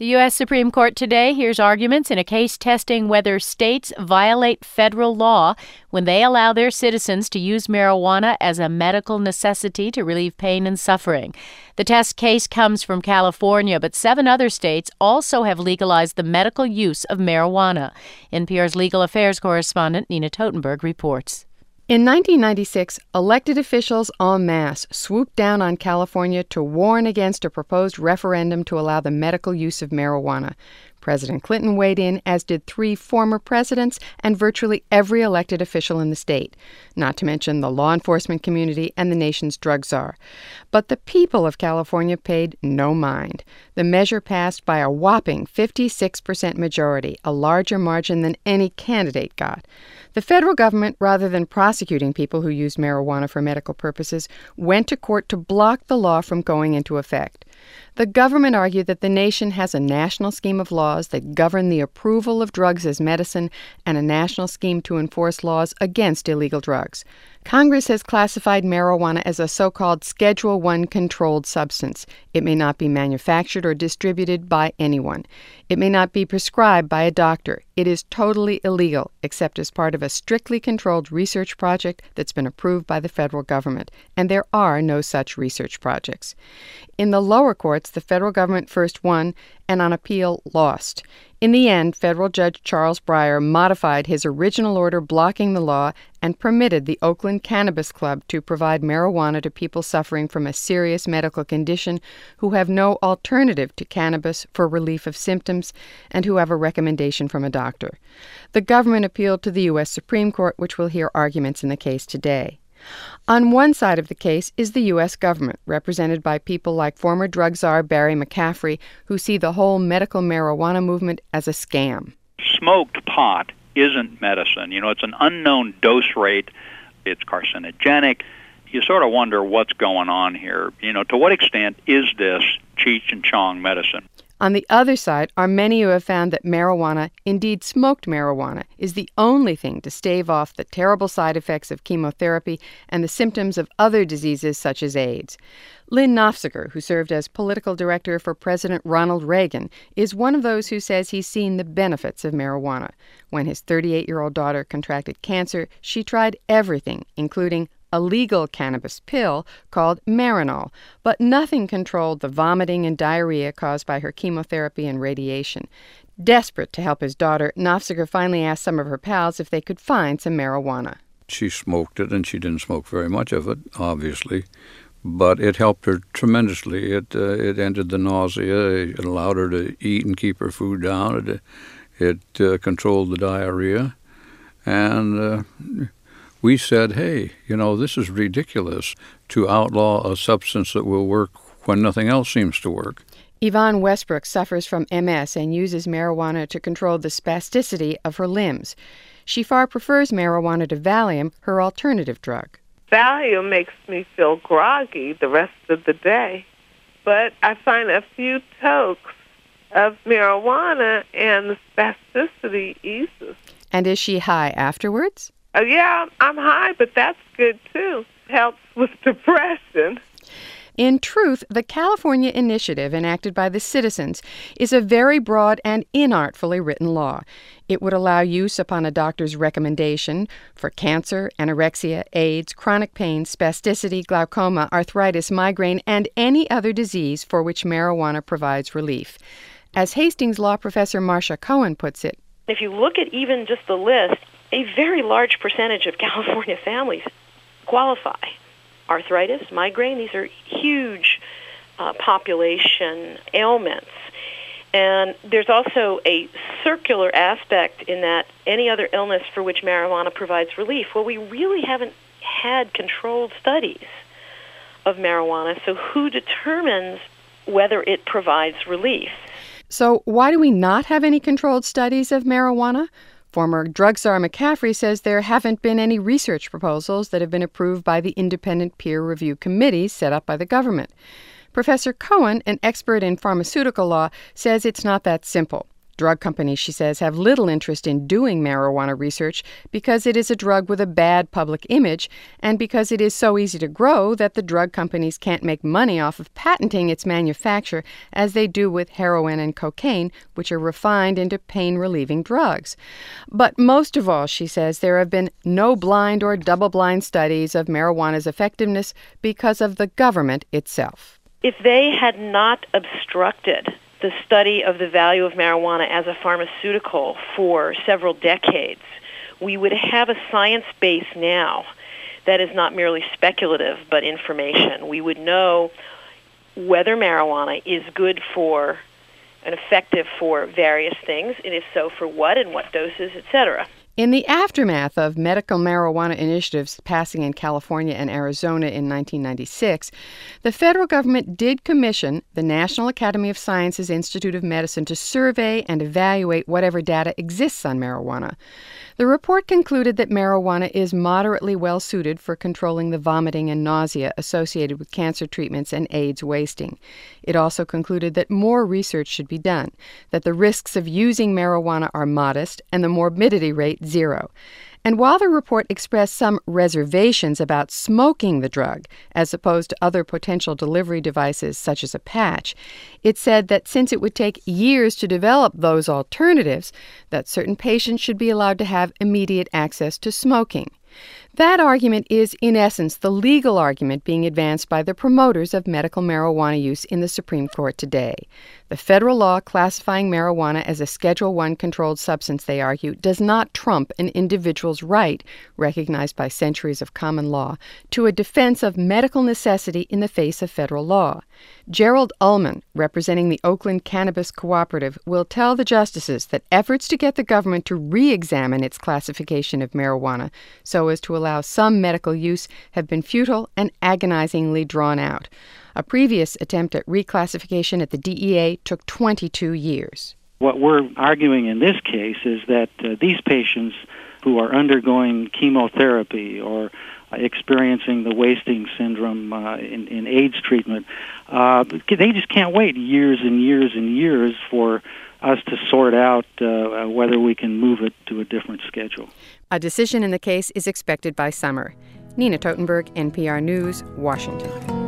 The U.S. Supreme Court today hears arguments in a case testing whether states violate federal law when they allow their citizens to use marijuana as a medical necessity to relieve pain and suffering. The test case comes from California, but 7 other states also have legalized the medical use of marijuana. NPR's legal affairs correspondent Nina Totenberg reports. In 1996, elected officials en masse swooped down on California to warn against a proposed referendum to allow the medical use of marijuana. President Clinton weighed in, as did 3 former presidents and virtually every elected official in the state, not to mention the law enforcement community and the nation's drug czar. But the people of California paid no mind. The measure passed by a whopping 56% majority, a larger margin than any candidate got. The federal government, rather than prosecuting people who used marijuana for medical purposes, went to court to block the law from going into effect. The government argued that the nation has a national scheme of laws that govern the approval of drugs as medicine and a national scheme to enforce laws against illegal drugs. Congress has classified marijuana as a so-called Schedule I controlled substance. It may not be manufactured or distributed by anyone. It may not be prescribed by a doctor. It is totally illegal, except as part of a strictly controlled research project that's been approved by the federal government. And there are no such research projects. In the lower courts, the federal government first won and on appeal lost. In the end, federal Judge Charles Breyer modified his original order blocking the law and permitted the Oakland Cannabis Club to provide marijuana to people suffering from a serious medical condition who have no alternative to cannabis for relief of symptoms and who have a recommendation from a doctor. The government appealed to the U.S. Supreme Court, which will hear arguments in the case today. On one side of the case is the U.S. government, represented by people like former drug czar Barry McCaffrey, who see the whole medical marijuana movement as a scam. Smoked pot isn't medicine. It's an unknown dose rate. It's carcinogenic. You sort of wonder what's going on here. To what extent is this Cheech and Chong medicine? On the other side are many who have found that marijuana, indeed smoked marijuana, is the only thing to stave off the terrible side effects of chemotherapy and the symptoms of other diseases such as AIDS. Lynn Nofziger, who served as political director for President Ronald Reagan, is one of those who says he's seen the benefits of marijuana. When his 38-year-old daughter contracted cancer, she tried everything, including a legal cannabis pill called Marinol, but nothing controlled the vomiting and diarrhea caused by her chemotherapy and radiation. Desperate to help his daughter, Nofziger finally asked some of her pals if they could find some marijuana. She smoked it, and she didn't smoke very much of it, obviously, but it helped her tremendously. It ended the nausea. It allowed her to eat and keep her food down. It controlled the diarrhea, and we said, hey, this is ridiculous to outlaw a substance that will work when nothing else seems to work. Yvonne Westbrook suffers from MS and uses marijuana to control the spasticity of her limbs. She far prefers marijuana to Valium, her alternative drug. Valium makes me feel groggy the rest of the day, but I find a few tokes of marijuana and the spasticity eases. And is she high afterwards? Yeah, I'm high, but that's good, too. Helps with depression. In truth, the California Initiative enacted by the citizens is a very broad and inartfully written law. It would allow use upon a doctor's recommendation for cancer, anorexia, AIDS, chronic pain, spasticity, glaucoma, arthritis, migraine, and any other disease for which marijuana provides relief. As Hastings law professor Marcia Cohen puts it, if you look at even just the list, a very large percentage of California families qualify. Arthritis, migraine, these are huge population ailments. And there's also a circular aspect in that any other illness for which marijuana provides relief. Well, we really haven't had controlled studies of marijuana, so who determines whether it provides relief? So why do we not have any controlled studies of marijuana? Former drug czar McCaffrey says there haven't been any research proposals that have been approved by the independent peer review committees set up by the government. Professor Cohen, an expert in pharmaceutical law, says it's not that simple. Drug companies, she says, have little interest in doing marijuana research because it is a drug with a bad public image and because it is so easy to grow that the drug companies can't make money off of patenting its manufacture as they do with heroin and cocaine, which are refined into pain-relieving drugs. But most of all, she says, there have been no blind or double-blind studies of marijuana's effectiveness because of the government itself. If they had not obstructed the study of the value of marijuana as a pharmaceutical for several decades, we would have a science base now that is not merely speculative but information. We would know whether marijuana is good for and effective for various things, and if so, for what and what doses, etc. In the aftermath of medical marijuana initiatives passing in California and Arizona in 1996, the federal government did commission the National Academy of Sciences Institute of Medicine to survey and evaluate whatever data exists on marijuana. The report concluded that marijuana is moderately well suited for controlling the vomiting and nausea associated with cancer treatments and AIDS wasting. It also concluded that more research should be done, that the risks of using marijuana are modest and the morbidity rate zero. And while the report expressed some reservations about smoking the drug, as opposed to other potential delivery devices such as a patch, it said that since it would take years to develop those alternatives, that certain patients should be allowed to have immediate access to smoking. That argument is, in essence, the legal argument being advanced by the promoters of medical marijuana use in the Supreme Court today. The federal law classifying marijuana as a Schedule I controlled substance, they argue, does not trump an individual's right, recognized by centuries of common law, to a defense of medical necessity in the face of federal law. Gerald Ullman, representing the Oakland Cannabis Cooperative, will tell the justices that efforts to get the government to re-examine its classification of marijuana so as to allow some medical use have been futile and agonizingly drawn out. A previous attempt at reclassification at the DEA took 22 years. What we're arguing in this case is that these patients who are undergoing chemotherapy or experiencing the wasting syndrome in AIDS treatment, they just can't wait years and years and years for us to sort out whether we can move it to a different schedule. A decision in the case is expected by summer. Nina Totenberg, NPR News, Washington.